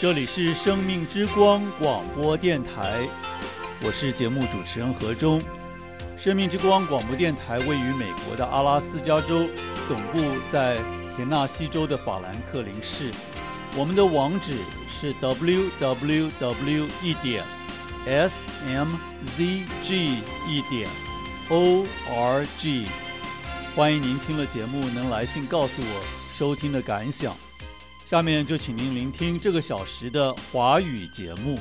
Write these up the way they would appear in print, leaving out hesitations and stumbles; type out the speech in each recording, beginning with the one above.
这里是生命之光广播电台，我是节目主持人何忠。生命之光广播电台位于美国的阿拉斯加州，总部在田纳西州的法兰克林市。我们的网址是 www.smzg.org。欢迎您听了节目能来信告诉我收听的感想。下面就请您聆听这个小时的华语节目。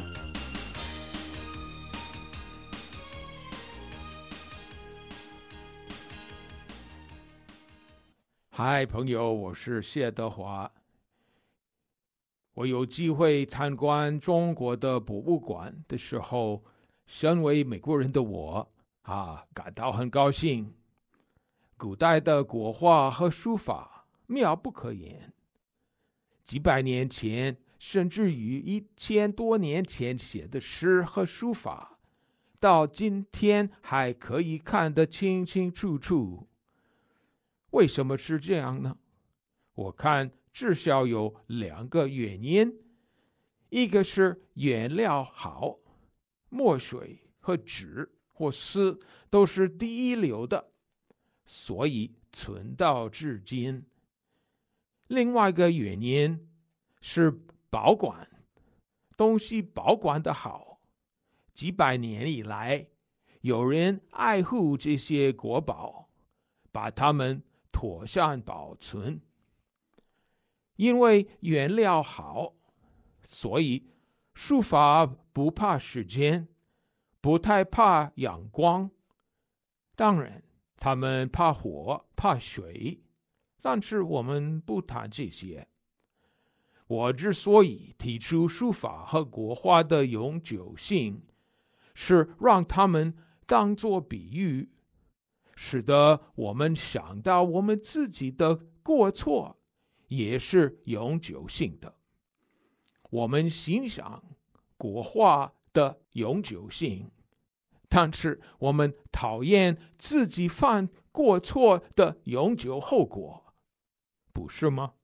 嗨，朋友，我是谢德华。我有机会参观中国的博物馆的时候，身为美国人的我感到很高兴。古代的国画和书法妙不可言，几百年前甚至于1000多年前写的诗和书法，到今天还可以看得清清楚楚。为什么是这样呢？我看至少有2个原因。一个是原料好，墨水和纸或丝都是第一流的，所以存到至今。另外一个原因是保管，东西保管得好，几百年以来，有人爱护这些国宝，把它们妥善保存。因为原料好，所以书法不怕时间，不太怕阳光。当然，他们怕火，怕水，但是我们不谈这些。我之所以提出书法和国画的永久性，是让他们当作比喻，使得我们想到我们自己的过错也是永久性的。我们欣赏国画的永久性，但是我们讨厌自己犯过错的永久后果，不是吗？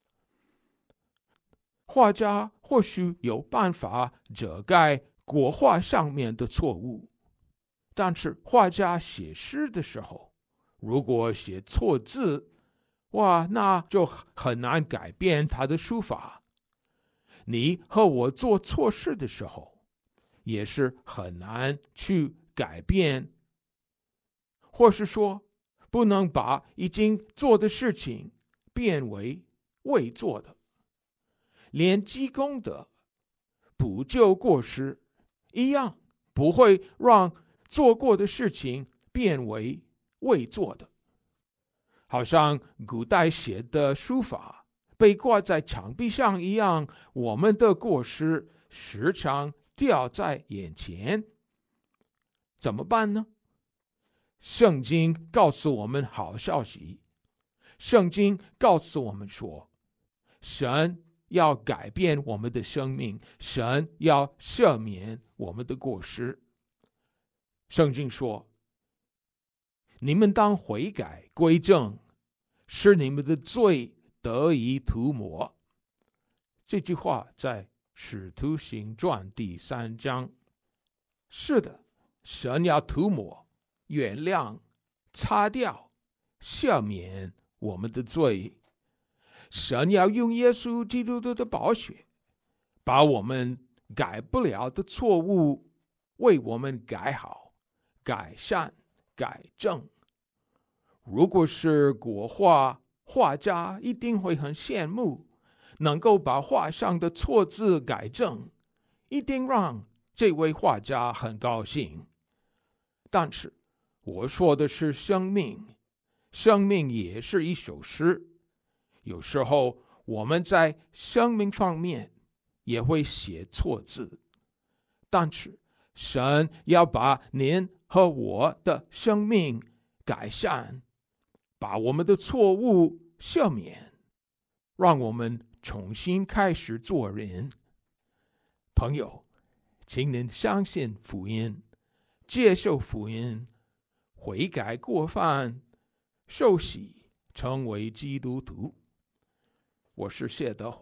画家或许有办法遮盖国画上面的错误，但是画家写诗的时候，如果写错字，那就很难改变他的书法。你和我做错事的时候，也是很难去改变，或是说不能把已经做的事情变为未做的。连积功德、补救过失一样，不会让做过的事情变为未做的。好像古代写的书法被挂在墙壁上一样，我们的过失时常掉在眼前。怎么办呢？圣经告诉我们好消息。圣经告诉我们说，神要改变我们的生命，神要赦免我们的过失。圣经说，你们当悔改归正，使你们的罪得以涂抹。这句话在使徒行传第3章。是的，神要涂抹、原谅、擦掉、赦免我们的罪。神要用耶稣基督的宝血，把我们改不了的错误为我们改好、改善、改正。如果是国画，画家一定会很羡慕，能够把画上的错字改正，一定让这位画家很高兴。但是我说的是生命，生命也是一首诗。有时候我们在生命方面也会写错字，但是神要把您和我的生命改善，把我们的错误赦免，让我们重新开始做人。朋友，请您相信福音，接受福音，悔改过犯，受洗，成为基督徒。我是谢德华。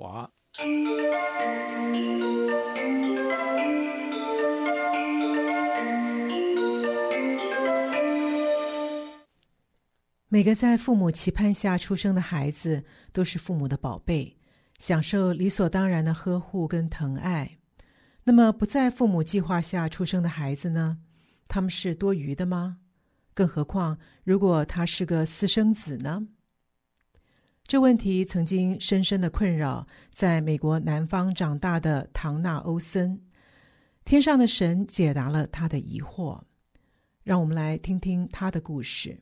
每个在父母期盼下出生的孩子都是父母的宝贝，享受理所当然的呵护跟疼爱。那么不在父母计划下出生的孩子呢？他们是多余的吗？更何况如果他是个私生子呢？这问题曾经深深的困扰在美国南方长大的唐纳·欧森。天上的神解答了他的疑惑。让我们来听听他的故事。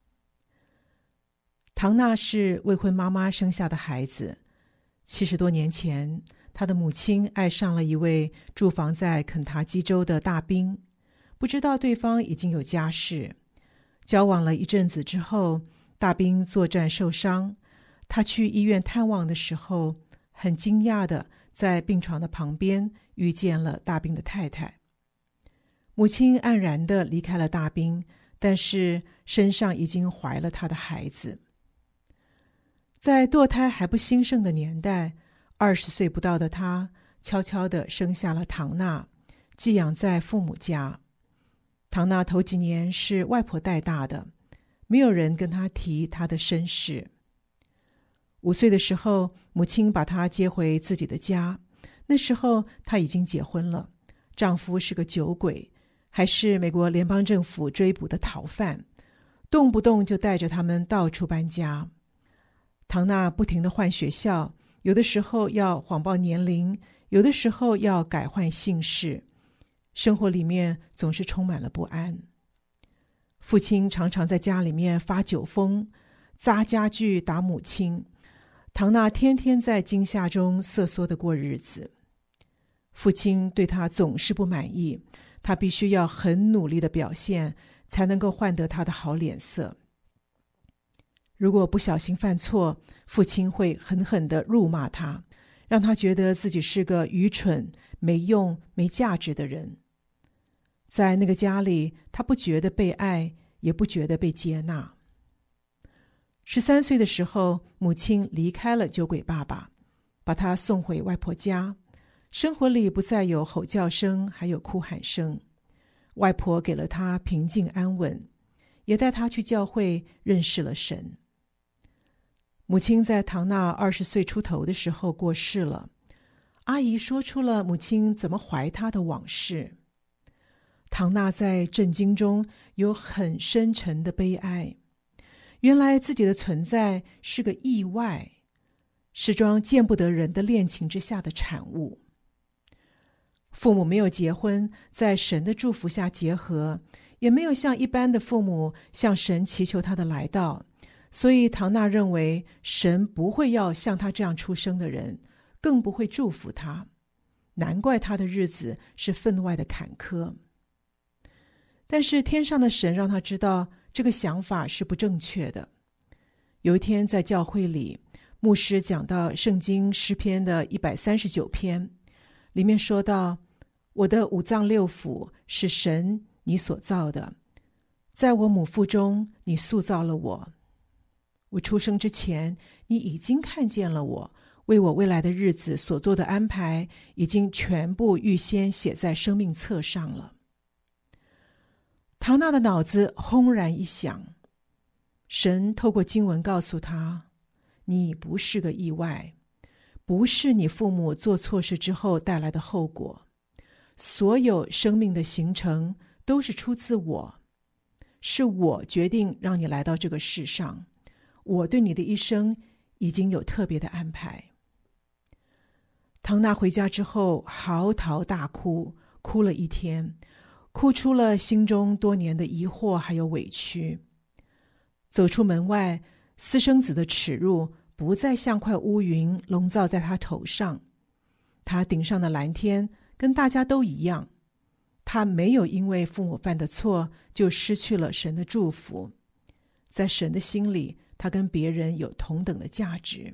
唐纳是未婚妈妈生下的孩子。70多年前，他的母亲爱上了一位驻防在肯塔基州的大兵，不知道对方已经有家室。交往了一阵子之后，大兵作战受伤，他去医院探望的时候，很惊讶地在病床的旁边遇见了大兵的太太。母亲黯然地离开了大兵，但是身上已经怀了他的孩子。在堕胎还不兴盛的年代，20岁不到的他悄悄地生下了唐纳，寄养在父母家。唐纳头几年是外婆带大的，没有人跟他提他的身世。5岁的时候，母亲把他接回自己的家，那时候他已经结婚了，丈夫是个酒鬼，还是美国联邦政府追捕的逃犯，动不动就带着他们到处搬家。唐纳不停地换学校，有的时候要谎报年龄，有的时候要改换姓氏，生活里面总是充满了不安。父亲常常在家里面发酒疯，砸家具打母亲。唐纳天天在惊吓中瑟缩地过日子。父亲对他总是不满意，他必须要很努力的表现，才能够换得他的好脸色。如果不小心犯错，父亲会狠狠地辱骂他，让他觉得自己是个愚蠢、没用、没价值的人。在那个家里，他不觉得被爱，也不觉得被接纳。13岁的时候，母亲离开了酒鬼爸爸，把他送回外婆家。生活里不再有吼叫声，还有哭喊声。外婆给了他平静安稳，也带他去教会认识了神。母亲在唐纳20岁出头的时候过世了。阿姨说出了母亲怎么怀他的往事。唐纳在震惊中有很深沉的悲哀。原来自己的存在是个意外，是桩见不得人的恋情之下的产物。父母没有结婚，在神的祝福下结合，也没有像一般的父母向神祈求他的来到，所以唐纳认为神不会要像他这样出生的人，更不会祝福他。难怪他的日子是分外的坎坷。但是天上的神让他知道这个想法是不正确的。有一天在教会里，牧师讲到圣经诗篇的139篇，里面说到，我的五脏六腑是神你所造的，在我母腹中你塑造了我。我出生之前，你已经看见了我，为我未来的日子所做的安排，已经全部预先写在生命册上了。唐纳的脑子轰然一响，神透过经文告诉他，你不是个意外，不是你父母做错事之后带来的后果，所有生命的形成都是出自我，是我决定让你来到这个世上，我对你的一生已经有特别的安排。唐纳回家之后嚎啕大哭，哭了一天，哭出了心中多年的疑惑还有委屈。走出门外，私生子的耻辱不再像块乌云笼罩在他头上，他顶上的蓝天跟大家都一样。他没有因为父母犯的错就失去了神的祝福，在神的心里，他跟别人有同等的价值。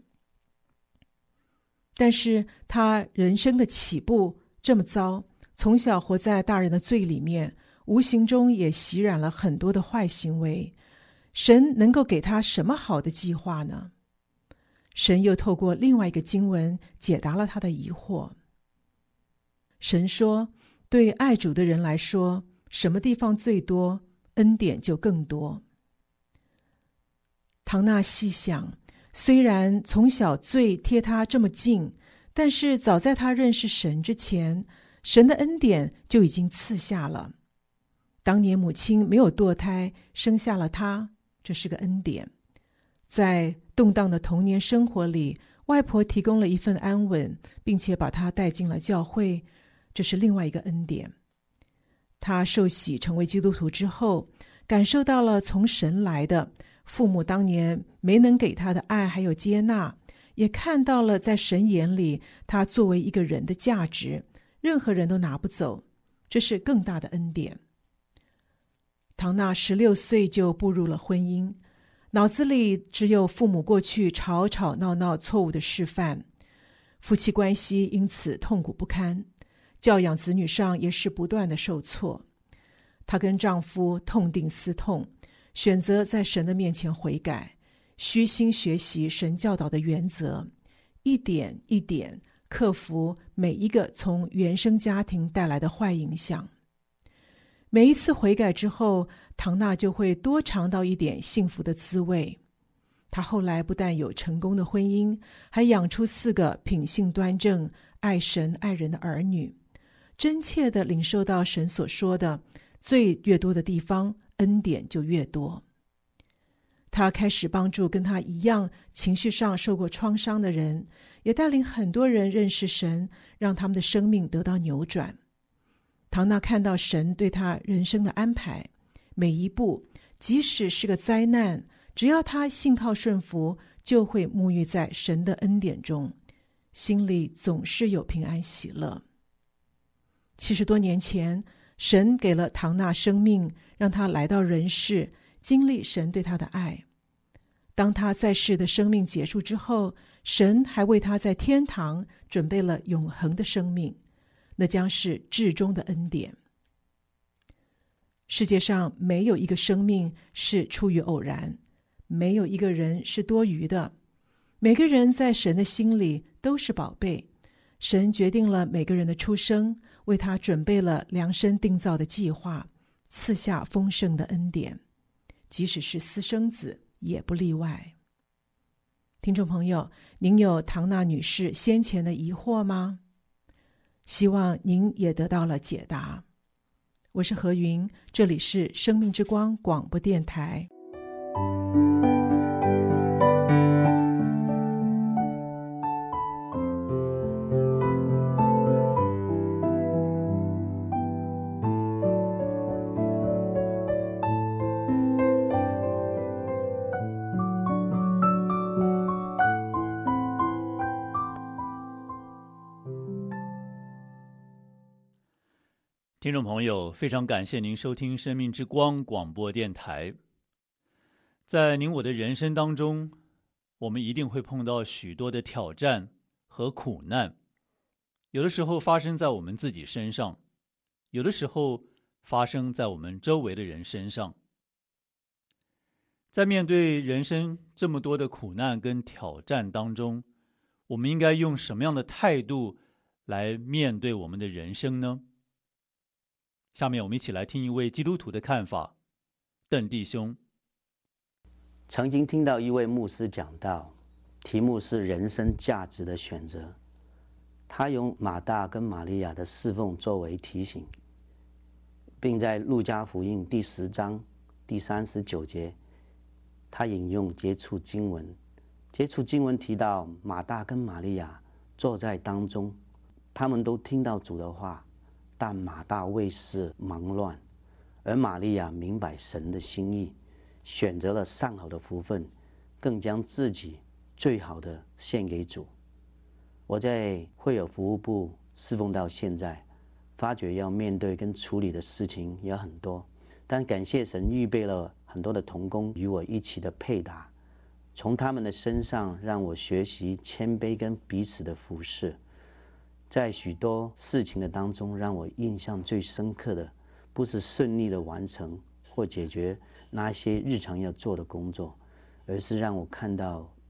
但是他人生的起步这么糟，从小活在大人的罪里面，无形中也习染了很多的坏行为。神能够给他什么好的计划呢？ 神又透过另外一个经文解答了他的疑惑。神说，对爱主的人来说，什么地方最多，恩典就更多。唐娜细想，虽然从小罪贴他这么近，但是早在他认识神之前，神的恩典就已经赐下了。当年母亲没有堕胎，生下了他，这是个恩典。在动荡的童年生活里，外婆提供了一份安稳，并且把他带进了教会，这是另外一个恩典。他受洗成为基督徒之后，感受到了从神来的父母当年没能给他的爱还有接纳，也看到了在神眼里他作为一个人的价值，任何人都拿不走，这是更大的恩典。唐娜16岁就步入了婚姻，脑子里只有父母过去吵吵闹闹错误的示范，夫妻关系因此痛苦不堪，教养子女上也是不断的受挫。她跟丈夫痛定思痛，选择在神的面前悔改，虚心学习神教导的原则，一点一点克服每一个从原生家庭带来的坏影响。每一次悔改之后，唐娜就会多尝到一点幸福的滋味。她后来不但有成功的婚姻，还养出4个品性端正、爱神爱人的儿女，真切地领受到神所说的，罪越多的地方，恩典就越多。她开始帮助跟她一样情绪上受过创伤的人，也带领很多人认识神，让他们的生命得到扭转。唐娜看到神对她人生的安排，每一步，即使是个灾难，只要她信靠顺服，就会沐浴在神的恩典中，心里总是有平安喜乐。70多年前，神给了唐娜生命，让她来到人世，经历神对她的爱。当她在世的生命结束之后，神还为她在天堂准备了永恒的生命，那将是至终的恩典。世界上没有一个生命是出于偶然，没有一个人是多余的，每个人在神的心里都是宝贝。神决定了每个人的出生，为他准备了量身定造的计划，赐下丰盛的恩典，即使是私生子也不例外。听众朋友，您有唐娜女士先前的疑惑吗？希望您也得到了解答。我是何云，这里是生命之光广播电台。 听众朋友，非常感谢您收听生命之光广播电台。在您我的人生当中，我们一定会碰到许多的挑战和苦难，有的时候发生在我们自己身上，有的时候发生在我们周围的人身上。在面对人生这么多的苦难跟挑战当中，我们应该用什么样的态度来面对我们的人生呢？下面我们一起来听一位基督徒的看法。邓弟兄曾经听到一位牧师讲到，题目是人生价值的选择。他用马大跟玛利亚的侍奉作为提醒，并在路加福音第10章第39节，他引用接触经文。接触经文提到马大跟玛利亚坐在当中，他们都听到主的话，但马大为事忙乱，而玛利亚明白神的心意，选择了上好的福分，更将自己最好的献给主。我在会友服务部侍奉到现在，发觉要面对跟处理的事情也很多，但感谢神预备了很多的同工与我一起的配搭，从他们的身上让我学习谦卑跟彼此的服侍。在许多事情的当中，让我印象最深刻的，不是顺利的完成或解决那些日常要做的工作，而是让我看到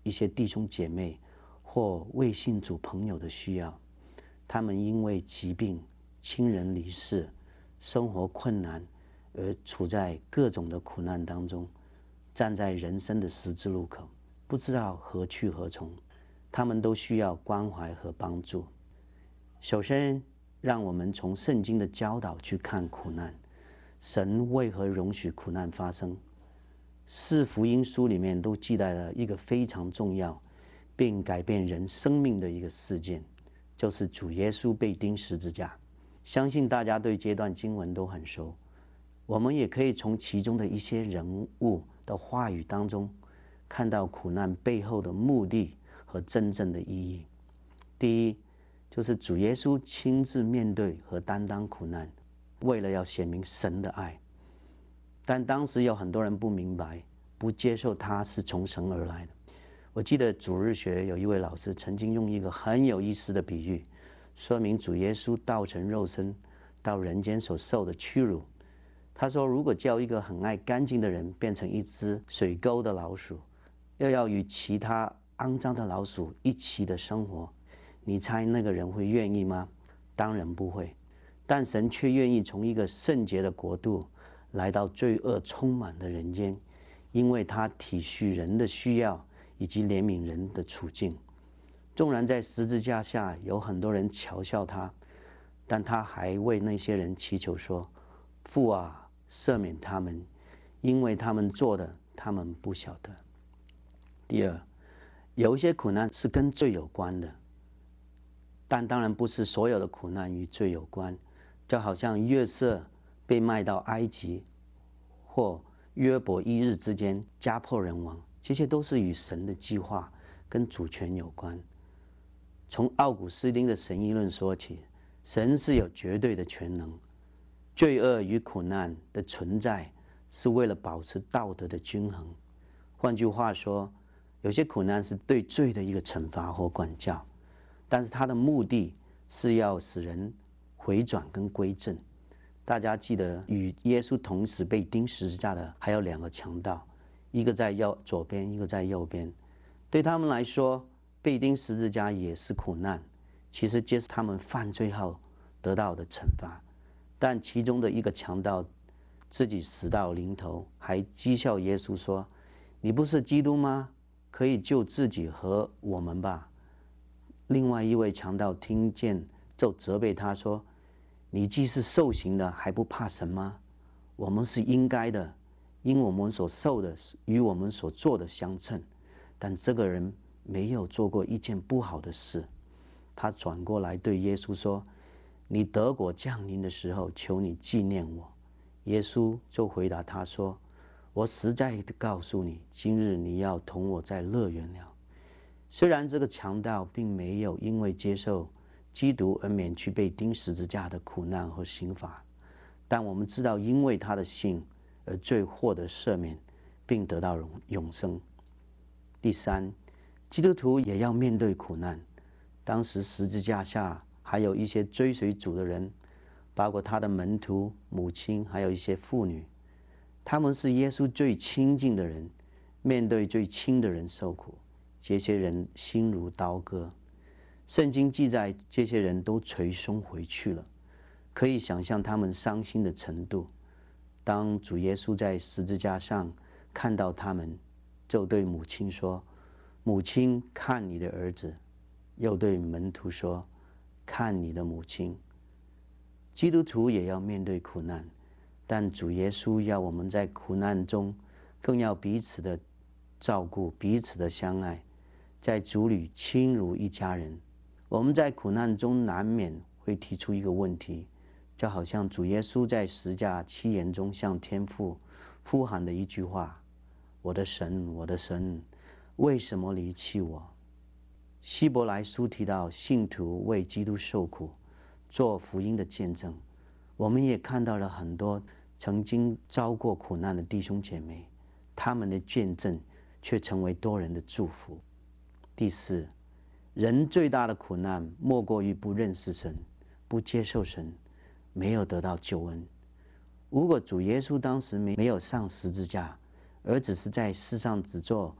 一些弟兄姐妹或未信主朋友的需要，他们因为疾病、亲人离世、生活困难而处在各种的苦难当中，站在人生的十字路口，不知道何去何从，他们都需要关怀和帮助。首先，让我们从圣经的教导去看苦难，神为何容许苦难发生？四福音书里面都记载了一个非常重要并改变人生命的一个事件，就是主耶稣被钉十字架。相信大家对这段经文都很熟，我们也可以从其中的一些人物的话语当中看到苦难背后的目的和真正的意义。第一，就是主耶稣亲自面对和担当苦难，为了要显明神的爱。但当时有很多人不明白，不接受他是从神而来的。我记得主日学有一位老师曾经用一个很有意思的比喻，说明主耶稣道成肉身到人间所受的屈辱。他说，如果叫一个很爱干净的人变成一只水沟的老鼠，又要与其他肮脏的老鼠一起的生活，你猜那个人会愿意吗？当然不会。但神却愿意从一个圣洁的国度来到罪恶充满的人间，因为他体恤人的需要以及怜悯人的处境。纵然在十字架下有很多人嘲笑他，但他还为那些人祈求说，父啊，赦免他们，因为他们做的他们不晓得。第二，有一些苦难是跟罪有关的，但当然不是所有的苦难与罪有关，就好像约瑟被卖到埃及，或约伯一日之间家破人亡，这些都是与神的计划跟主权有关。从奥古斯丁的神议论说起，神是有绝对的全能，罪恶与苦难的存在是为了保持道德的均衡。换句话说，有些苦难是对罪的一个惩罚或管教，但是它的目的是要使人回转跟归正。大家记得与耶稣同时被钉十字架的还有2个强盗，一个在左边，一个在右边。对他们来说，被钉十字架也是苦难，其实这是他们犯罪后得到的惩罚。但其中的一个强盗自己死到临头，还讥笑耶稣说，你不是基督吗？可以救自己和我们吧。另外一位强盗听见就责备他说，你既是受刑的，还不怕神吗？我们是应该的，因我们所受的与我们所做的相称。但这个人没有做过一件不好的事。他转过来对耶稣说，你得国降临的时候，求你纪念我。耶稣就回答他说，我实在的告诉你，今日你要同我在乐园了。虽然这个强盗并没有因为接受基督而免去被钉十字架的苦难和刑罚，但我们知道因为他的信而罪获得赦免，并得到永生。第三，基督徒也要面对苦难。当时十字架下还有一些追随主的人，包括他的门徒、母亲，还有一些妇女。他们是耶稣最亲近的人，面对最亲的人受苦，这些人心如刀割。圣经记载，这些人都垂胸回去了，可以想象他们伤心的程度。当主耶稣在十字架上看到他们，就对母亲说，母亲，看你的儿子。又对门徒说，看你的母亲。基督徒也要面对苦难，但主耶稣要我们在苦难中更要彼此的照顾，彼此的相爱，在主里亲如一家人。我们在苦难中难免会提出一个问题，就好像主耶稣在十架七言中向天父呼喊的一句话，我的神，我的神，为什么离弃我？希伯来书提到信徒为基督受苦，做福音的见证。我们也看到了很多曾经遭过苦难的弟兄姐妹，他们的见证却成为多人的祝福。第四，人最大的苦难莫过于不认识神，不接受神，没有得到救恩。如果主耶稣当时没有上十字架，而只是在世上只做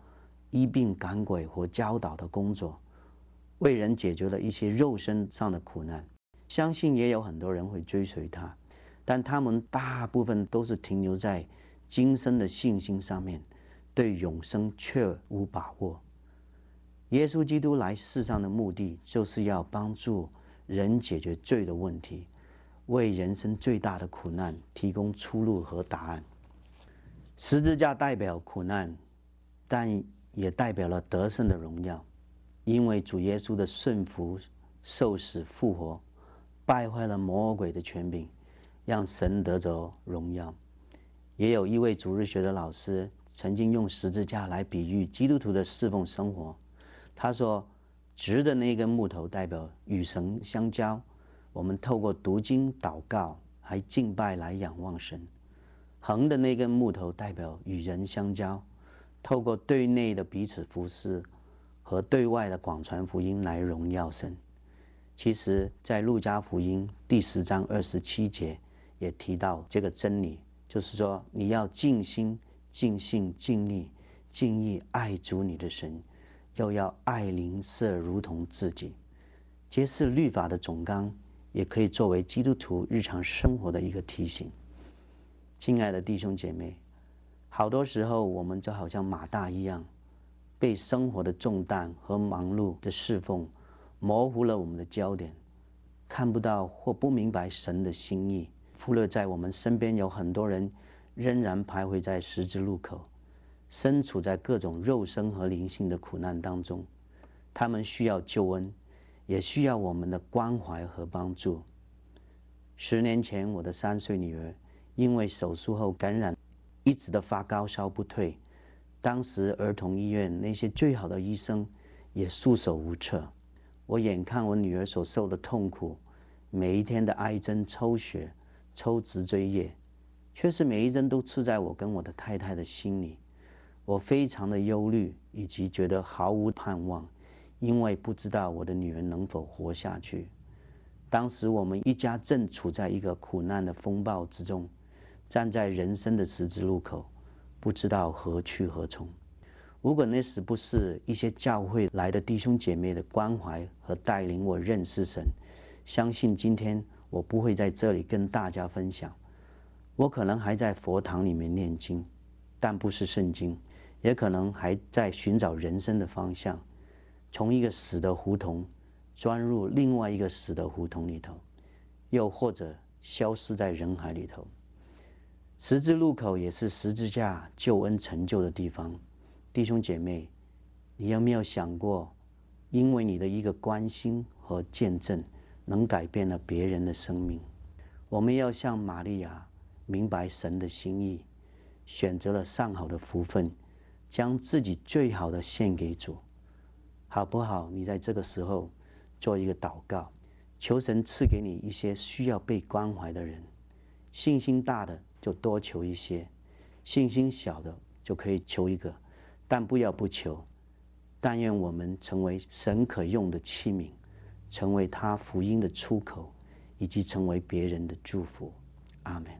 医病赶鬼或教导的工作，为人解决了一些肉身上的苦难。相信也有很多人会追随他，但他们大部分都是停留在今生的信心上面，对永生却无把握。耶稣基督来世上的目的，就是要帮助人解决罪的问题，为人生最大的苦难提供出路和答案。十字架代表苦难，但也代表了得胜的荣耀，因为主耶稣的顺服、受死、复活，败坏了魔鬼的权柄，让神得着荣耀。也有一位主日学的老师曾经用十字架来比喻基督徒的侍奉生活。他说，直的那根木头代表与神相交，我们透过读经、祷告还敬拜来仰望神；横的那根木头代表与人相交，透过对内的彼此服侍和对外的广传福音来荣耀神。其实在路加福音第10章27节也提到这个真理，就是说你要尽心、尽性、尽力、尽意爱主你的神，又要爱邻舍如同自己。揭示律法的总纲，也可以作为基督徒日常生活的一个提醒。亲爱的弟兄姐妹，好多时候我们就好像马大一样，被生活的重担和忙碌的侍奉模糊了我们的焦点，看不到或不明白神的心意，忽略在我们身边有很多人仍然徘徊在十字路口，身处在各种肉身和灵性的苦难当中。他们需要救恩，也需要我们的关怀和帮助。10年前，我的3岁女儿因为手术后感染，一直的发高烧不退。当时儿童医院那些最好的医生也束手无策。我眼看我女儿所受的痛苦，每一天的挨针抽血、抽脊椎液，却是每一针都刺在我跟我的太太的心里。我非常的忧虑，以及觉得毫无盼望，因为不知道我的女儿能否活下去。当时我们一家正处在一个苦难的风暴之中，站在人生的十字路口，不知道何去何从。如果那时不是一些教会来的弟兄姐妹的关怀和带领我认识神，相信今天我不会在这里跟大家分享。我可能还在佛堂里面念经，但不是圣经，也可能还在寻找人生的方向，从一个死的胡同钻入另外一个死的胡同里头，又或者消失在人海里头。十字路口也是十字架救恩成就的地方。弟兄姐妹，你有没有想过，因为你的一个关心和见证，能改变了别人的生命？我们要像玛利亚明白神的心意，选择了上好的福分，将自己最好的献给主，好不好？你在这个时候做一个祷告，求神赐给你一些需要被关怀的人。信心大的就多求一些，信心小的就可以求一个，但不要不求。但愿我们成为神可用的器皿，成为他福音的出口，以及成为别人的祝福。阿们。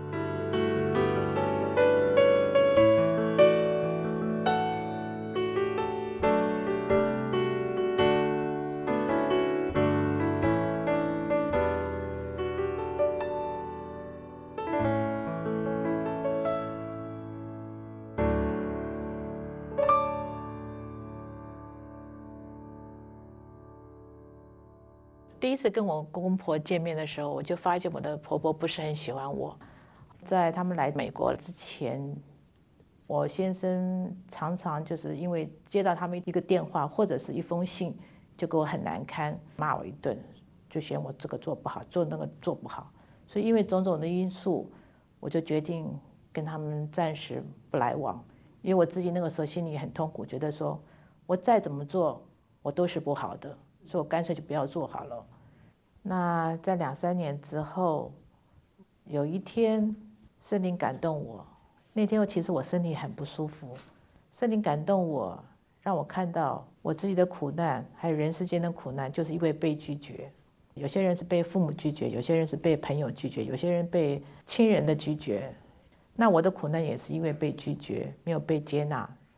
第一次跟我公婆见面的时候，我就发现我的婆婆不是很喜欢我。在他们来美国之前，我先生常常就是因为接到他们一个电话或者是一封信，就给我很难堪，骂我一顿，就嫌我这个做不好，做那个做不好。所以因为种种的因素，我就决定跟他们暂时不来往。因为我自己那个时候心里很痛苦，觉得说我再怎么做我都是不好的，所以我干脆就不要做好了。那在2、3年之后，有一天圣灵感动我，那天其实我身体很不舒服，圣灵感动我，让我看到我自己的苦难，还有人世间的苦难，就是因为被拒绝。有些人是被父母拒绝，有些人是被朋友拒绝，有些人被亲人的拒绝。那我的苦难也是因为被拒绝，没有被接纳。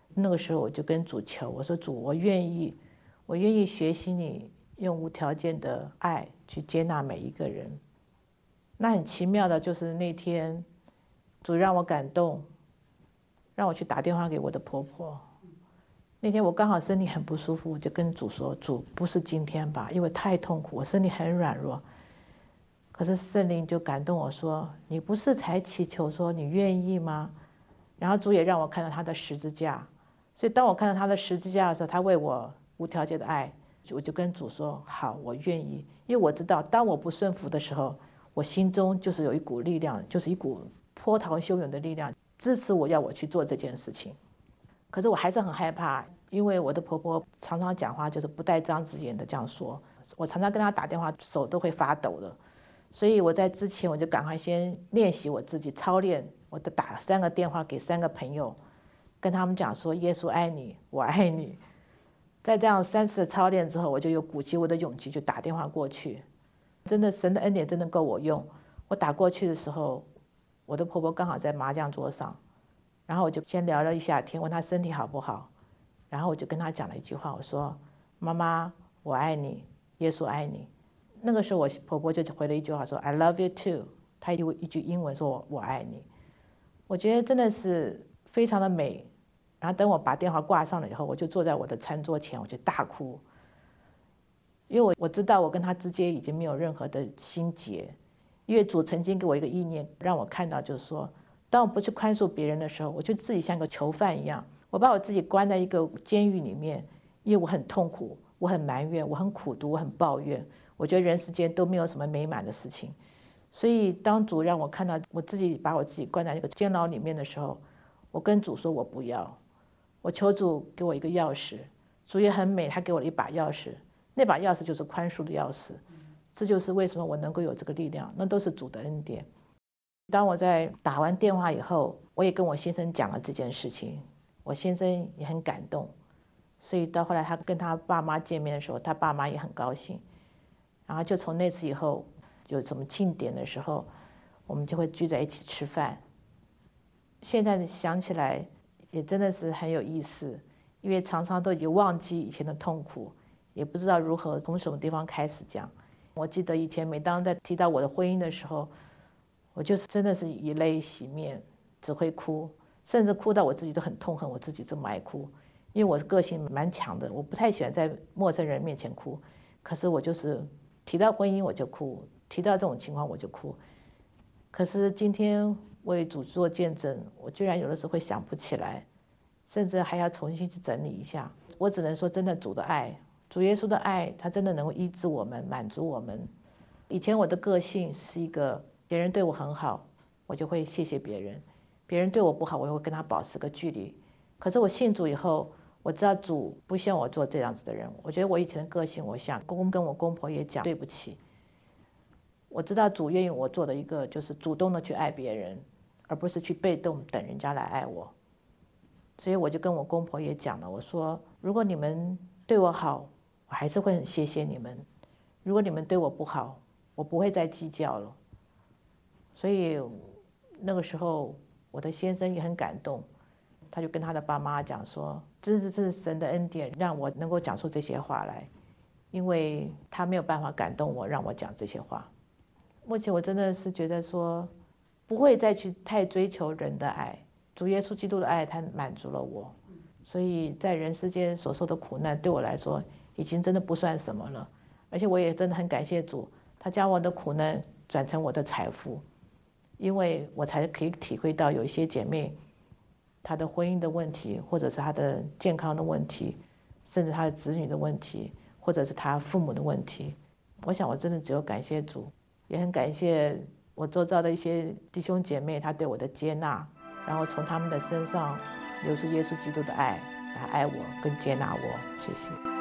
那个时候我就跟主求，我说主，我愿意学习你用无条件的爱去接纳每一个人。那很奇妙的就是那天主让我感动，让我去打电话给我的婆婆。那天我刚好身体很不舒服，我就跟主说，主，不是今天吧，因为太痛苦，我身体很软弱。可是圣灵就感动我说，你不是才祈求说你愿意吗？然后主也让我看到他的十字架，所以当我看到他的十字架的时候，他为我无条件的爱，我就跟主说，好，我愿意。因为我知道当我不顺服的时候，我心中就是有一股力量，就是一股波涛汹涌的力量支持我，要我去做这件事情。可是我还是很害怕，因为我的婆婆常常讲话就是不带脏字眼的这样说，我常常跟她打电话手都会发抖的。所以我在之前我就赶快先练习我自己操练，我就打3个电话给3个朋友，跟他们讲说耶稣爱你，我爱你。在这样3次的操练之后，我就有鼓起我的勇气去打电话过去。真的神的恩典真的够我用。我打过去的时候，我的婆婆刚好在麻将桌上，然后我就先聊了一下天，问她身体好不好，然后我就跟她讲了一句话，我说妈妈我爱你，耶稣爱你。那个时候我婆婆就回了一句话说 I love you too， 她用一句英文说我爱你。我觉得真的是非常的美。然后等我把电话挂上了以后，我就坐在我的餐桌前，我就大哭，因为我知道我跟她之间已经没有任何的心结。因为主曾经给我一个意念，让我看到就是说，当我不去宽恕别人的时候，我就自己像个囚犯一样，我把我自己关在一个监狱里面，因为我很痛苦，我很埋怨，我很苦毒，我很抱怨，我觉得人世间都没有什么美满的事情。所以当主让我看到我自己把我自己关在一个监牢里面的时候，我跟主说我不要，我求主给我一个钥匙。主也很美，他给我了一把钥匙，那把钥匙就是宽恕的钥匙。这就是为什么我能够有这个力量，那都是主的恩典。当我在打完电话以后，我也跟我先生讲了这件事情，我先生也很感动。所以到后来他跟他爸妈见面的时候，他爸妈也很高兴。然后就从那次以后，有什么庆典的时候，我们就会聚在一起吃饭。现在想起来也真的是很有意思，因为常常都已经忘记以前的痛苦，也不知道如何从什么地方开始讲。我记得以前每当在提到我的婚姻的时候，我就是真的是以泪洗面，只会哭，甚至哭到我自己都很痛恨我自己这么爱哭。因为我的个性蛮强的，我不太喜欢在陌生人面前哭，可是我就是提到婚姻我就哭，提到这种情况我就哭。可是今天为主做见证，我居然有的时候会想不起来，甚至还要重新去整理一下。我只能说真的主的爱，主耶稣的爱，他真的能够医治我们，满足我们。以前我的个性是一个别人对我很好，我就会谢谢别人，别人对我不好，我也会跟他保持个距离。可是我信主以后，我知道主不希望我做这样子的人。我觉得我以前的个性，我想跟我公婆也讲对不起。我知道主愿意我做的一个就是主动的去爱别人，而不是去被动等人家来爱我。所以我就跟我公婆也讲了，我说如果你们对我好，我还是会很谢谢你们；如果你们对我不好，我不会再计较了。所以那个时候我的先生也很感动，他就跟他的爸妈讲说，这是神的恩典让我能够讲出这些话来，因为他没有办法感动我，让我讲这些话。目前我真的是觉得说，不会再去太追求人的爱，主耶稣基督的爱他满足了我，所以在人世间所受的苦难对我来说已经真的不算什么了。而且我也真的很感谢主，他将我的苦难转成我的财富，因为我才可以体会到有一些姐妹她的婚姻的问题，或者是她的健康的问题，甚至她的子女的问题，或者是她父母的问题。我想我真的只有感谢主，也很感谢我周遭的一些弟兄姐妹他对我的接纳，然后从他们的身上流出耶稣基督的爱，来爱我跟接纳我。谢谢。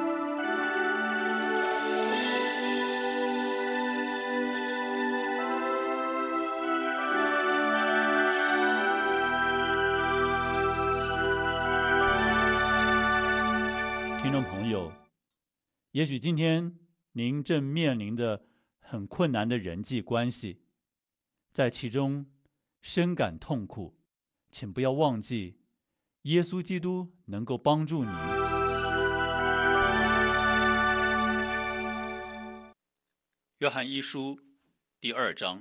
听众朋友，也许今天您正面临着很困难的人际关系，在其中深感痛苦，请不要忘记， 耶稣基督能够帮助你。约翰一书第2章。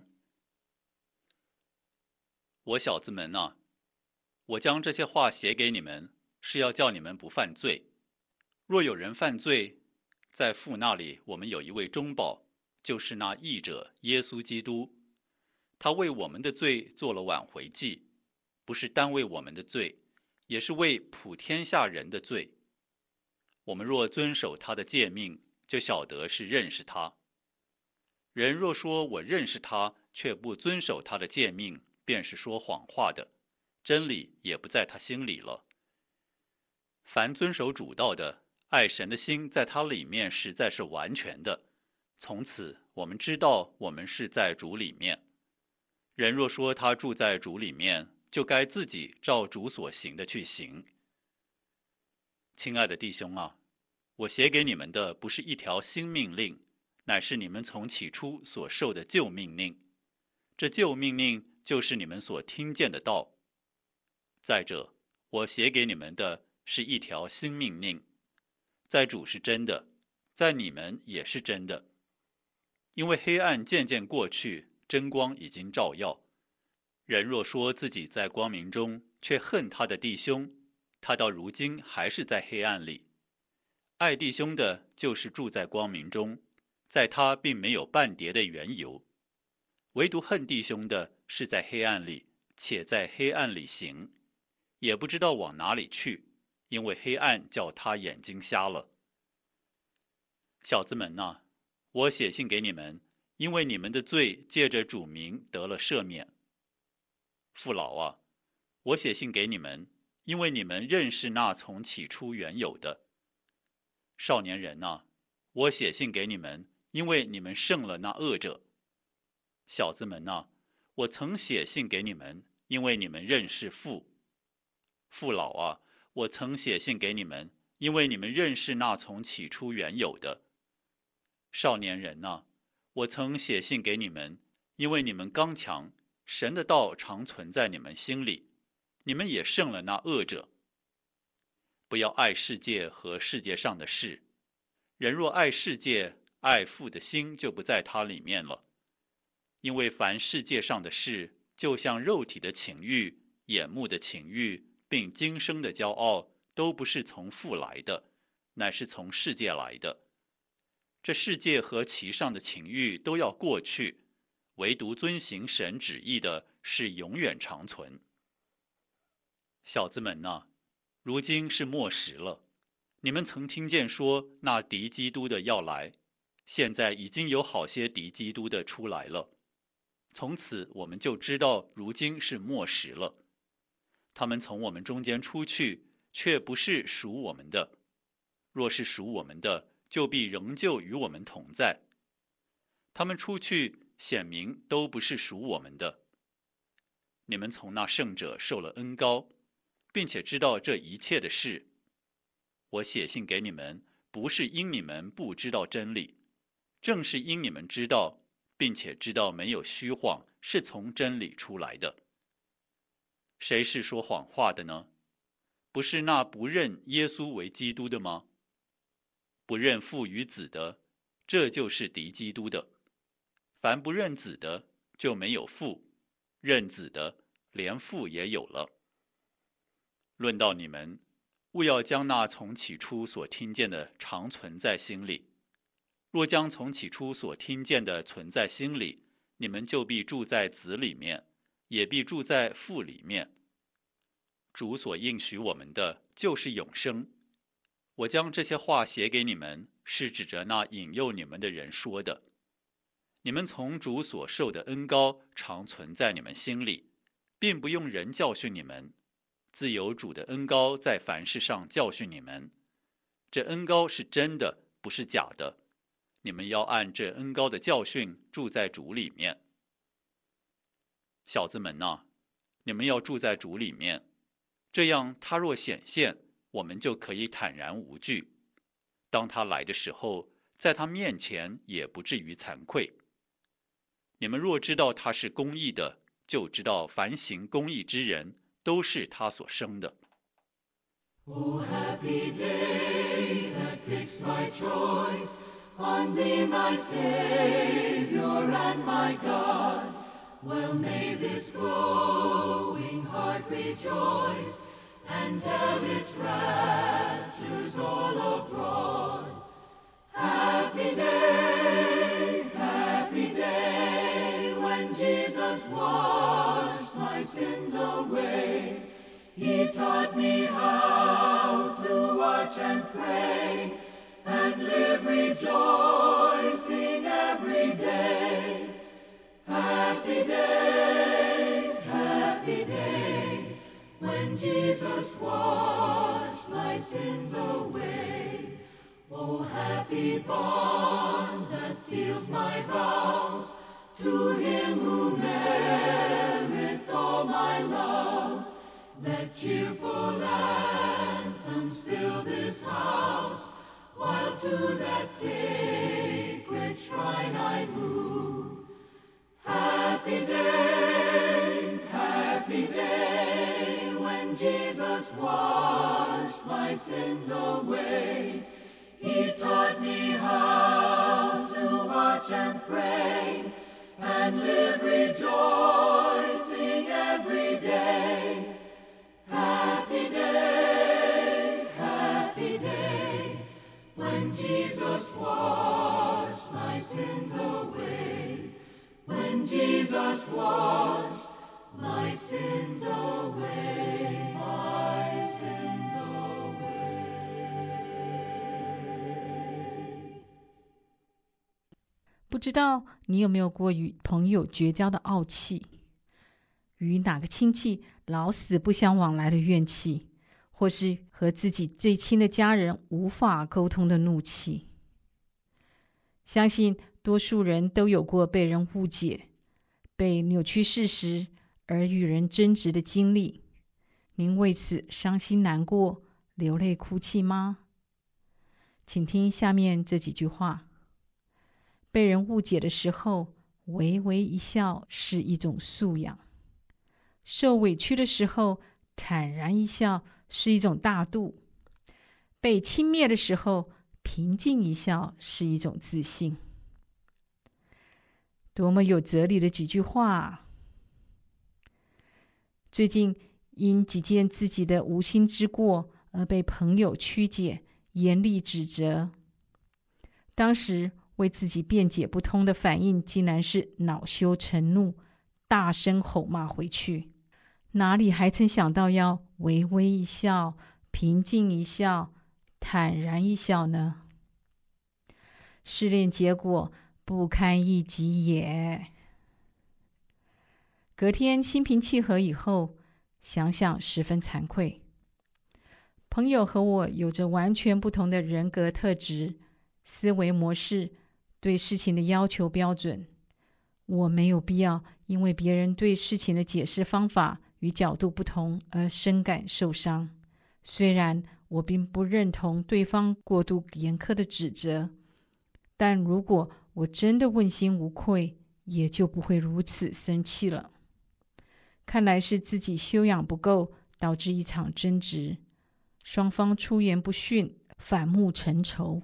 我小子们啊，我将这些话写给你们，是要叫你们不犯罪。若有人犯罪，在父那里我们有一位中保，就是那义者耶稣基督。他为我们的罪做了挽回祭，不是单为我们的罪，也是为普天下人的罪。我们若遵守他的诫命，就晓得是认识他。人若说我认识他，却不遵守他的诫命，便是说谎话的，真理也不在他心里了。凡遵守主道的，爱神的心在他里面实在是完全的。从此我们知道我们是在主里面。人若说他住在主里面，就该自己照主所行的去行。亲爱的弟兄啊，我写给你们的不是一条新命令，乃是你们从起初所受的旧命令。这旧命令就是你们所听见的道。再者，我写给你们的是一条新命令，在主是真的，在你们也是真的。因为黑暗渐渐过去，真光已经照耀。人若说自己在光明中，却恨他的弟兄，他到如今还是在黑暗里。爱弟兄的，就是住在光明中，在他并没有半叠的缘由。唯独恨弟兄的，是在黑暗里，且在黑暗里行，也不知道往哪里去，因为黑暗叫他眼睛瞎了。小子们啊，我写信给你们，因为你们的罪借着主名得了赦免。父老啊，我写信给你们，因为你们认识那从起初原有的。少年人啊，我写信给你们，因为你们胜了那恶者。小子们啊，我曾写信给你们，因为你们认识父。父老啊，我曾写信给你们，因为你们认识那从起初原有的。少年人啊，我曾写信给你们，因为你们刚强，神的道常存在你们心里，你们也胜了那恶者。不要爱世界和世界上的事，人若爱世界，爱父的心就不在他里面了。因为凡世界上的事，就像肉体的情欲、眼目的情欲，并今生的骄傲，都不是从父来的，乃是从世界来的。这世界和其上的情欲都要过去，唯独遵行神旨意的是永远长存。小子们啊，如今是末时了。你们曾听见说那敌基督的要来，现在已经有好些敌基督的出来了。从此我们就知道如今是末时了。他们从我们中间出去，却不是属我们的。若是属我们的，就必仍旧与我们同在。他们出去，显明都不是属我们的。你们从那圣者受了恩膏，并且知道这一切的事。我写信给你们，不是因你们不知道真理，正是因你们知道，并且知道没有虚谎，是从真理出来的。谁是说谎话的呢？不是那不认耶稣为基督的吗？不认父与子的，这就是敌基督的。凡不认子的，就没有父；认子的，连父也有了。论到你们，务要将那从起初所听见的常存在心里。若将从起初所听见的存在心里，你们就必住在子里面，也必住在父里面。主所应许我们的，就是永生。我将这些话写给你们，是指着那引诱你们的人说的。你们从主所受的恩膏常存在你们心里，并不用人教训你们，自有主的恩膏在凡事上教训你们。这恩膏是真的，不是假的。你们要按这恩膏的教训住在主里面。小子们啊，你们要住在主里面，这样他若显现，我们就可以坦然无惧。当他来的时候，在他面前也不至于惭愧。你们若知道他是公义的，就知道凡行公义之人都是他所生的。 O happy day that fixed my choice on Thee, my Savior and my God. Well may this glowing heart rejoice and tell its raptures all abroad. Happy day, when Jesus washed my sins away. He taught me how to watch and pray and live rejoicing every day. Happy day, when Jesus washed my sins away. Oh, happy bond that seals my vows to Him who merits all my love. Let cheerful anthems fill this house, while to that sacred shrine I move. Happy day, when Jesus washed my sins away. He taught me how to watch and pray and live rejoicing every day. Happy day, when Jesus washed my sins away. When Jesus washed my sins away, my sins away. 不知道你有没有过与朋友绝交的傲气，与哪个亲戚老死不相往来的怨气，或是和自己最亲的家人无法沟通的怒气。相信多数人都有过被人误解、被扭曲事实而与人争执的经历。您为此伤心难过、流泪哭泣吗？请听下面这几句话：被人误解的时候，微微一笑是一种素养；受委屈的时候，坦然一笑是一种大度；被轻蔑的时候，平静一笑是一种自信。多么有哲理的几句话啊！最近因几件自己的无心之过而被朋友曲解、严厉指责，当时为自己辩解不通的反应，竟然是恼羞成怒，大声吼骂回去。哪里还曾想到要微微一笑、平静一笑、坦然一笑呢？试炼结果不堪一击也。隔天心平气和以后，想想十分惭愧。朋友和我有着完全不同的人格特质、思维模式、对事情的要求标准。我没有必要因为别人对事情的解释方法与角度不同而深感受伤。虽然我并不认同对方过度严苛的指责，但如果我真的问心无愧，也就不会如此生气了。看来是自己修养不够，导致一场争执，双方出言不逊，反目成仇。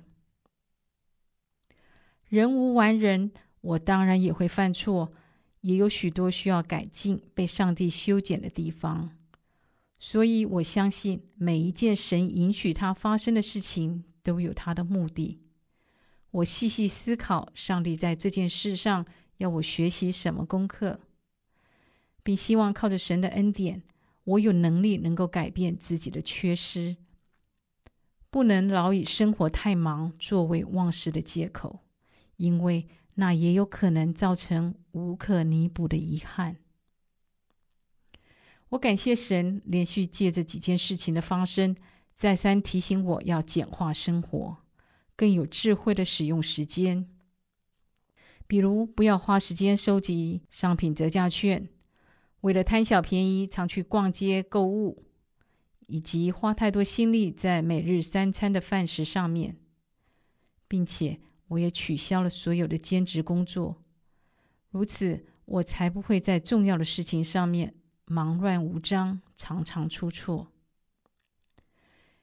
人无完人，我当然也会犯错，也有许多需要改进、被上帝修剪的地方。所以我相信每一件神允许它发生的事情都有它的目的。我细细思考上帝在这件事上要我学习什么功课，并希望靠着神的恩典，我有能力能够改变自己的缺失，不能老以生活太忙作为忘事的借口，因为那也有可能造成无可弥补的遗憾。我感谢神连续借着几件事情的发生，再三提醒我要简化生活，更有智慧的使用时间。比如不要花时间收集商品折价券，为了贪小便宜常去逛街购物，以及花太多心力在每日3餐的饭食上面，并且我也取消了所有的兼职工作，如此我才不会在重要的事情上面忙乱无章，常常出错。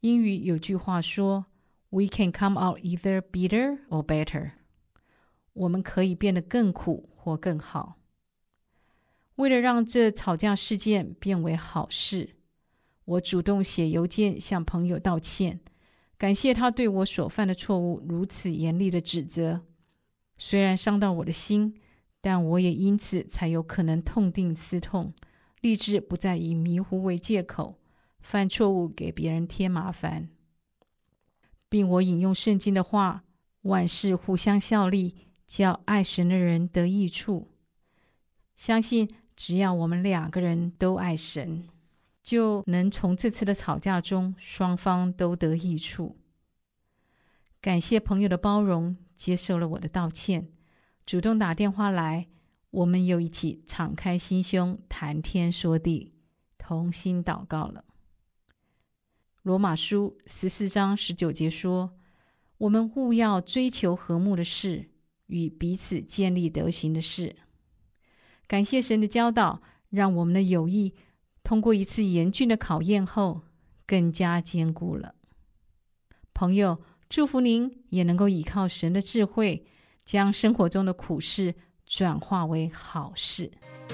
英语有句话说 We can come out either bitter or better， 我们可以变得更苦或更好。为了让这吵架事件变为好事，我主动写邮件向朋友道歉，感谢他对我所犯的错误如此严厉的指责。虽然伤到我的心，但我也因此才有可能痛定思痛，立志不再以迷糊为借口，犯错误给别人添麻烦。并我引用圣经的话，万事互相效力，叫爱神的人得益处。相信只要我们两个人都爱神，就能从这次的吵架中双方都得益处。感谢朋友的包容，接受了我的道歉，主动打电话来，我们又一起敞开心胸，谈天说地，同心祷告了。罗马书14章19节说，我们务要追求和睦的事，与彼此建立德行的事。感谢神的教导，让我们的友谊通过一次严峻的考验后更加坚固了。朋友，祝福您也能够依靠神的智慧，将生活中的苦事转化为好事。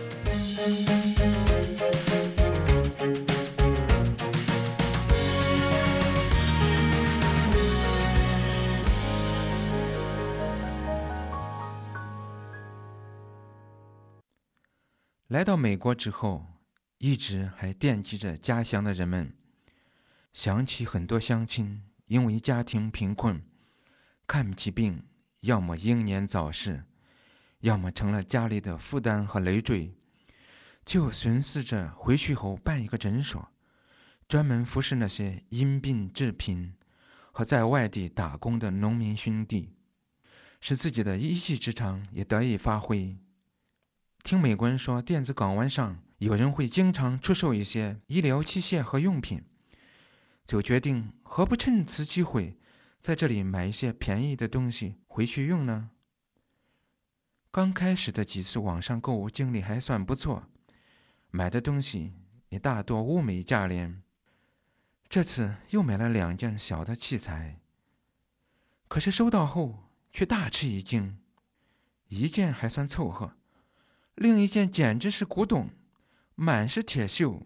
来到美国之后，一直还惦记着家乡的人们，想起很多乡亲因为家庭贫困，看不起病，要么英年早逝，要么成了家里的负担和累赘，就寻思着回去后办一个诊所，专门服侍那些因病致贫和在外地打工的农民兄弟，使自己的一技之长也得以发挥。听美国人说，电子港湾上有人会经常出售一些医疗器械和用品，就决定何不趁此机会在这里买一些便宜的东西回去用呢？刚开始的几次网上购物经历还算不错，买的东西也大多物美价廉。这次又买了2件小的器材，可是收到后却大吃一惊，一件还算凑合，另一件简直是古董，满是铁锈。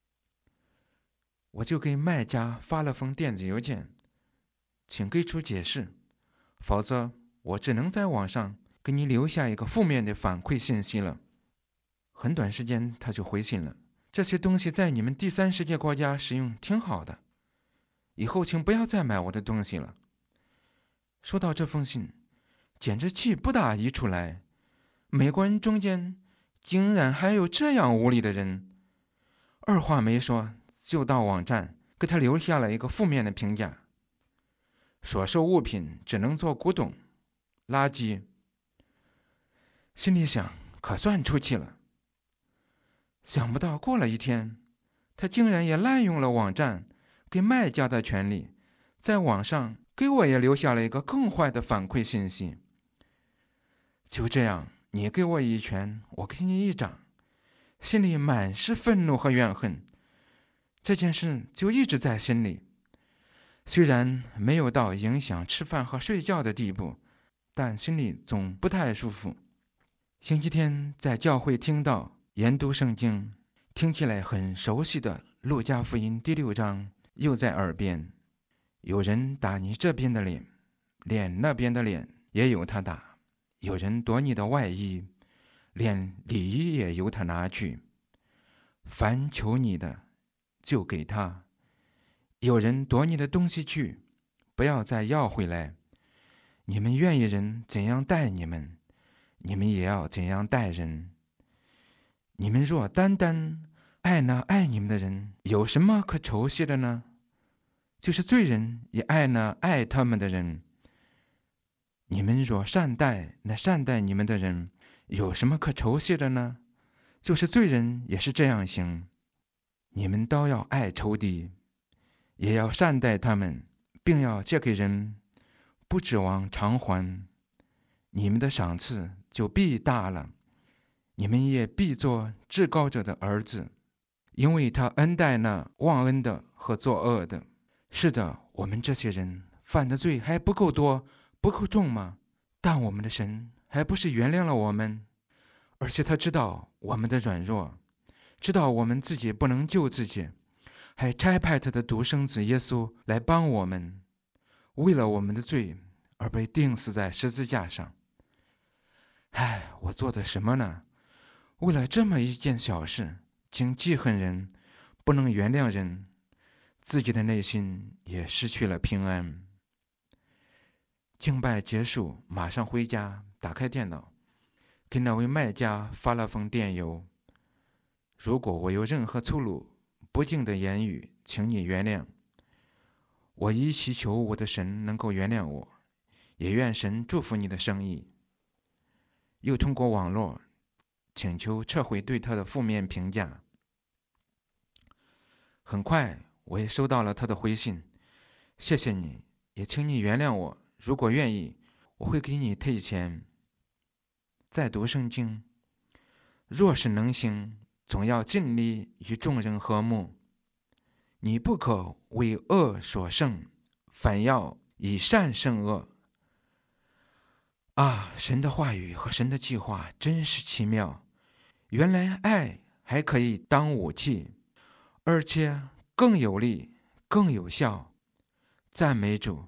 我就给卖家发了封电子邮件，请给出解释，否则我只能在网上给你留下一个负面的反馈信息了。很短时间他就回信了，这些东西在你们第三世界国家使用挺好的，以后请不要再买我的东西了。收到这封信，简直气不打一处来，美国人中间竟然还有这样无理的人。二话没说，就到网站给他留下了一个负面的评价，所售物品只能做古董垃圾。心里想，可算出气了。想不到过了一天，他竟然也滥用了网站给卖家的权利，在网上给我也留下了一个更坏的反馈信息。就这样，你给我一拳，我给你一掌，心里满是愤怒和怨恨。这件事就一直在心里，虽然没有到影响吃饭和睡觉的地步，但心里总不太舒服。星期天在教会听到研读圣经，听起来很熟悉的路加福音第6章又在耳边。有人打你这边的脸，连那边的脸也由他打；有人夺你的外衣，连里衣也由他拿去。凡求你的，就给他。有人夺你的东西去，不要再要回来。你们愿意人怎样待你们，你们也要怎样待人。你们若单单爱那爱你们的人，有什么可愁惜的呢？就是罪人也爱那爱他们的人。你们若善待那善待你们的人，有什么可愁惜的呢？就是罪人也是这样行。你们都要爱仇敌，也要善待他们，并要借给人，不指望偿还。你们的赏赐就必大了，你们也必做至高者的儿子，因为他恩待那忘恩的和作恶的。 是的，我们这些人犯的罪还不够多，不够重吗？但我们的神还不是原谅了我们，而且他知道我们的软弱，知道我们自己不能救自己，还差派他的独生子耶稣来帮我们，为了我们的罪而被钉死在十字架上。我做的什么呢？为了这么一件小事，竟记恨人，不能原谅人，自己的内心也失去了平安。敬拜结束，马上回家，打开电脑，给那位卖家发了封电邮。如果我有任何粗鲁不敬的言语，请你原谅。我已祈求我的神能够原谅我，也愿神祝福你的生意。又通过网络请求撤回对他的负面评价。很快我也收到了他的回信，谢谢你，也请你原谅我，如果愿意，我会给你退钱。再读圣经，若是能行，总要尽力与众人和睦。你不可为恶所胜，反要以善胜恶。神的话语和神的计划真是奇妙，原来爱还可以当武器，而且更有力，更有效。赞美主。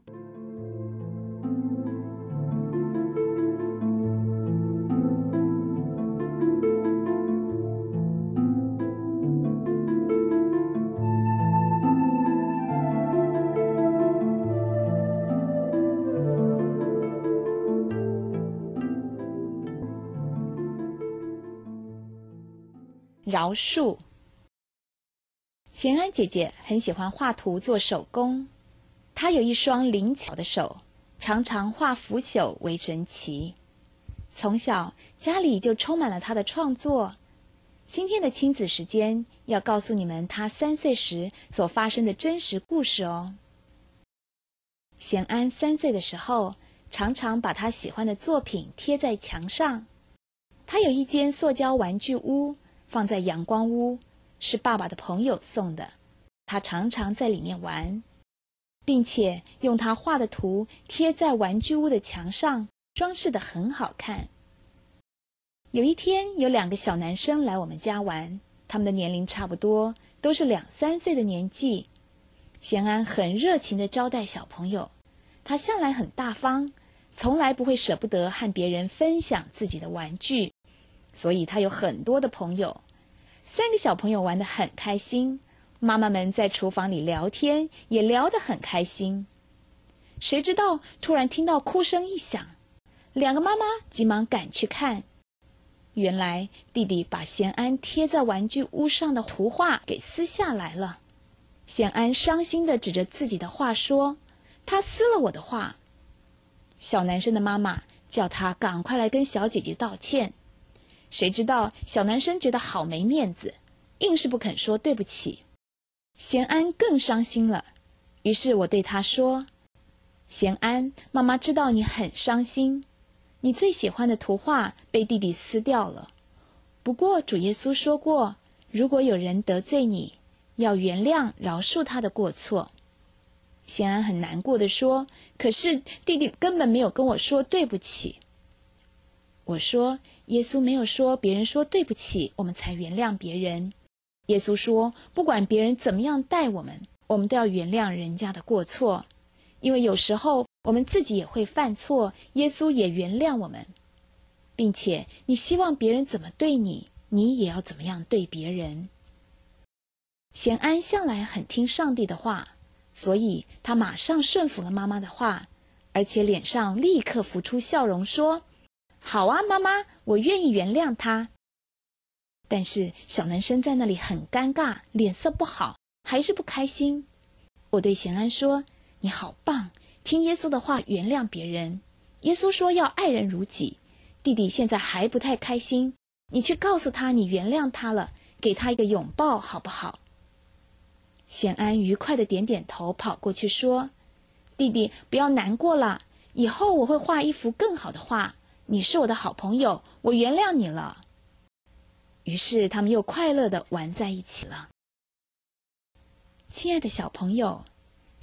饶恕。贤安姐姐很喜欢画图做手工，她有一双灵巧的手，常常画腐朽为神奇。从小家里就充满了她的创作。今天的亲子时间要告诉你们她3岁时所发生的真实故事哦。贤安3岁的时候，常常把她喜欢的作品贴在墙上。她有一间塑胶玩具屋，放在阳光屋，是爸爸的朋友送的。他常常在里面玩，并且用他画的图贴在玩具屋的墙上，装饰得很好看。有一天，有2个小男生来我们家玩，他们的年龄差不多，都是2、3岁的年纪。贤安很热情地招待小朋友，他向来很大方，从来不会舍不得和别人分享自己的玩具，所以他有很多的朋友。3个小朋友玩得很开心，妈妈们在厨房里聊天，也聊得很开心。谁知道突然听到哭声一响，2个妈妈急忙赶去看，原来弟弟把贤安贴在玩具屋上的图画给撕下来了。贤安伤心地指着自己的画说：“他撕了我的画。”小男生的妈妈叫他赶快来跟小姐姐道歉。谁知道小男生觉得好没面子，硬是不肯说对不起。贤安更伤心了，于是我对他说：“贤安，妈妈知道你很伤心，你最喜欢的图画被弟弟撕掉了。不过主耶稣说过，如果有人得罪你，要原谅饶恕他的过错。”贤安很难过地说：“可是弟弟根本没有跟我说对不起。”我说：“耶稣没有说别人说对不起，我们才原谅别人。耶稣说，不管别人怎么样待我们，我们都要原谅人家的过错。因为有时候我们自己也会犯错，耶稣也原谅我们。并且你希望别人怎么对你，你也要怎么样对别人。”贤安向来很听上帝的话，所以他马上顺服了妈妈的话，而且脸上立刻浮出笑容说：“好啊，妈妈，我愿意原谅他。”但是小男生在那里很尴尬，脸色不好，还是不开心。我对贤安说：“你好棒，听耶稣的话，原谅别人。耶稣说要爱人如己。弟弟现在还不太开心，你去告诉他你原谅他了，给他一个拥抱好不好？”贤安愉快的点点头，跑过去说：“弟弟，不要难过了，以后我会画一幅更好的画。你是我的好朋友，我原谅你了。”于是他们又快乐地玩在一起了。亲爱的小朋友，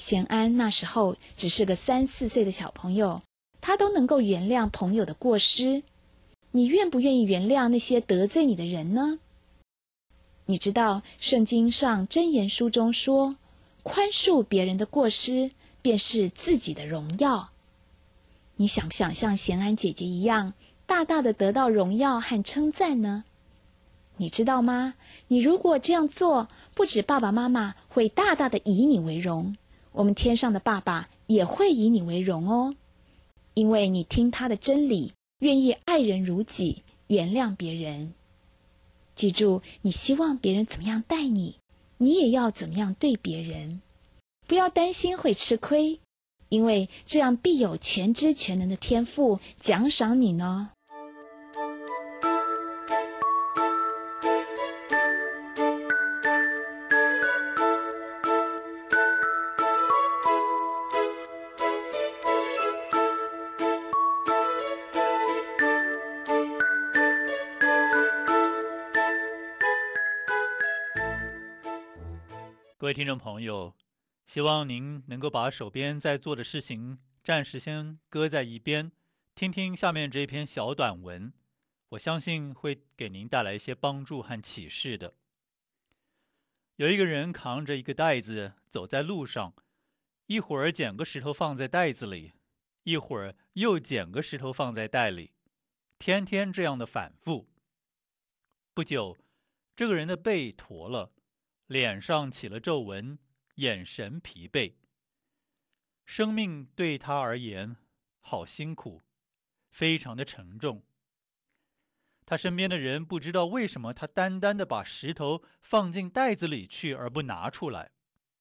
贤安那时候只是个3、4岁的小朋友，他都能够原谅朋友的过失。你愿不愿意原谅那些得罪你的人呢？你知道圣经上箴言书中说，宽恕别人的过失，便是自己的荣耀。你想不想像贤安姐姐一样，大大的得到荣耀和称赞呢？你知道吗？你如果这样做，不止爸爸妈妈会大大的以你为荣，我们天上的爸爸也会以你为荣哦。因为你听他的真理，愿意爱人如己，原谅别人。记住，你希望别人怎么样待你，你也要怎么样对别人。不要担心会吃亏，因为这样必有全知全能的天父奖赏你呢。 各位听众朋友，希望您能够把手边在做的事情暂时先搁在一边，听听下面这篇小短文，我相信会给您带来一些帮助和启示的。有一个人扛着一个袋子走在路上，一会儿捡个石头放在袋子里，一会儿又捡个石头放在袋里，天天这样的反复。不久，这个人的背驼了，脸上起了皱纹，眼神疲惫。生命对他而言好辛苦，非常的沉重。他身边的人不知道为什么他单单的把石头放进袋子里去，而不拿出来。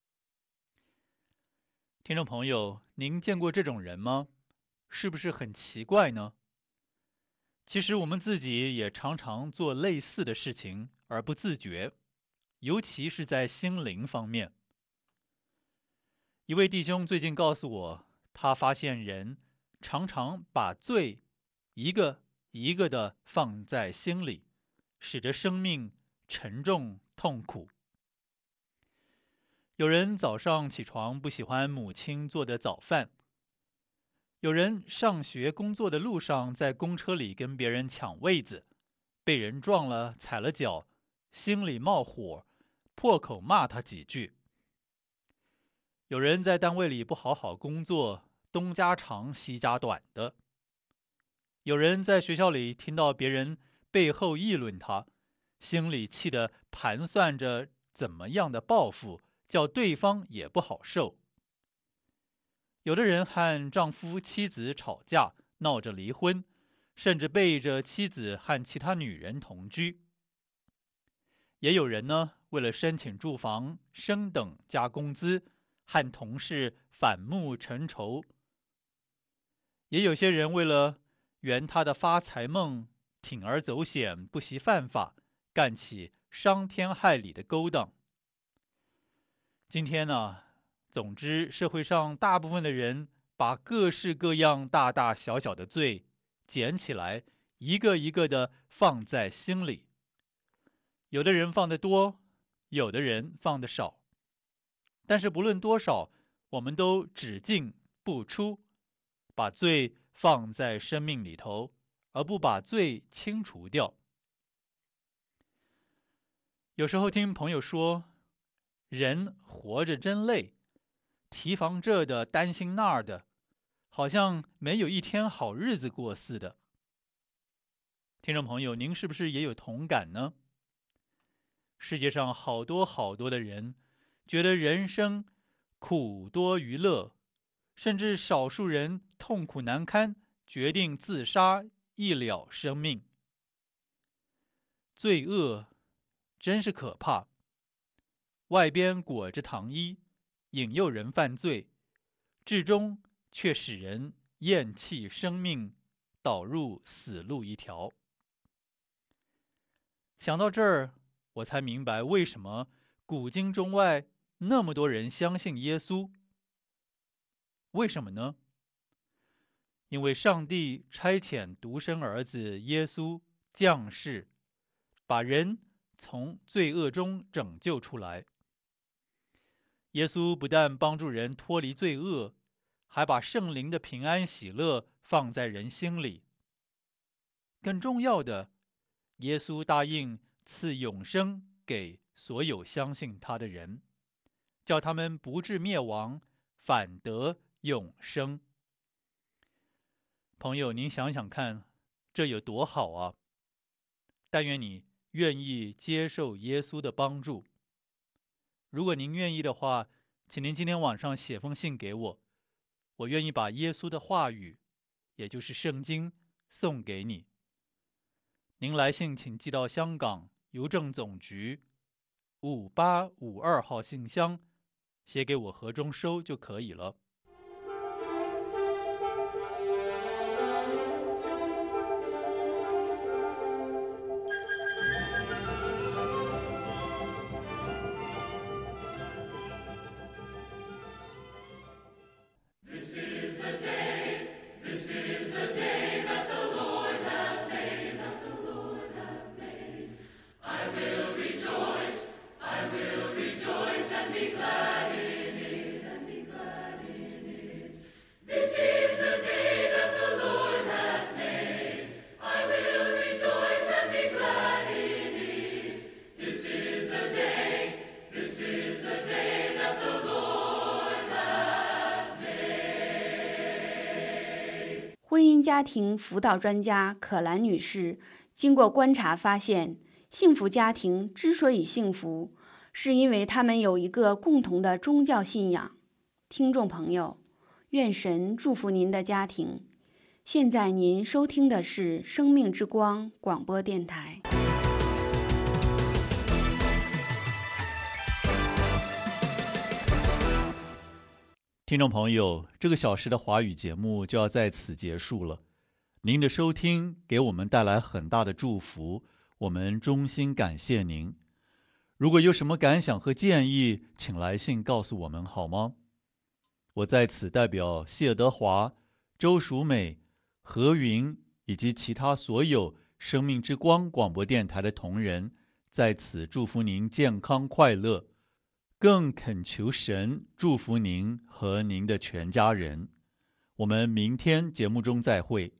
听众朋友，您见过这种人吗？是不是很奇怪呢？其实我们自己也常常做类似的事情而不自觉，尤其是在心灵方面。一位弟兄最近告诉我，他发现人常常把罪一个一个的放在心里，使得生命沉重痛苦。有人早上起床不喜欢母亲做的早饭，有人上学工作的路上在公车里跟别人抢位子，被人撞了踩了脚，心里冒火，破口骂他几句。有人在单位里不好好工作，东家长西家短的。有人在学校里听到别人背后议论他，心里气得盘算着怎么样的报复，叫对方也不好受。有的人和丈夫妻子吵架，闹着离婚，甚至背着妻子和其他女人同居。也有人呢，为了申请住房升等加工资，和同事反目成仇。也有些人为了圆他的发财梦，铤而走险，不惜犯法，干起伤天害理的勾当。今天呢，总之社会上大部分的人把各式各样大大小小的罪捡起来，一个一个的放在心里。有的人放得多，有的人放得少。但是不论多少，我们都只进不出，把罪放在生命里头，而不把罪清除掉。有时候听朋友说，人活着真累，提防这的，担心那儿的，好像没有一天好日子过似的。听众朋友，您是不是也有同感呢？世界上好多好多的人觉得人生苦多于乐，甚至少数人痛苦难堪，决定自杀，一了生命。罪恶真是可怕，外边裹着糖衣，引诱人犯罪，至终却使人厌弃生命，导入死路一条。想到这儿，我才明白为什么古今中外那么多人相信耶稣。为什么呢？因为上帝差遣独生儿子耶稣降世，把人从罪恶中拯救出来。 耶稣不但帮助人脱离罪恶，还把圣灵的平安喜乐放在人心里。更重要的，耶稣答应赐永生给所有相信他的人，叫他们不至灭亡，反得永生。朋友，您想想看，这有多好啊！但愿你愿意接受耶稣的帮助。如果您愿意的话，请您今天晚上写封信给我，我愿意把耶稣的话语，也就是圣经，送给你。您来信请寄到香港邮政总局5852号信箱，写给我何中收就可以了。 婚姻家庭辅导专家可兰女士经过观察发现，幸福家庭之所以幸福，是因为他们有一个共同的宗教信仰。听众朋友，愿神祝福您的家庭。现在您收听的是生命之光广播电台。 听众朋友，这个小时的华语节目就要在此结束了。您的收听给我们带来很大的祝福，我们衷心感谢您。如果有什么感想和建议，请来信告诉我们好吗？我在此代表谢德华、周淑美、何云以及其他所有生命之光广播电台的同仁，在此祝福您健康快乐，更恳求神祝福您和您的全家人。我们明天节目中再会。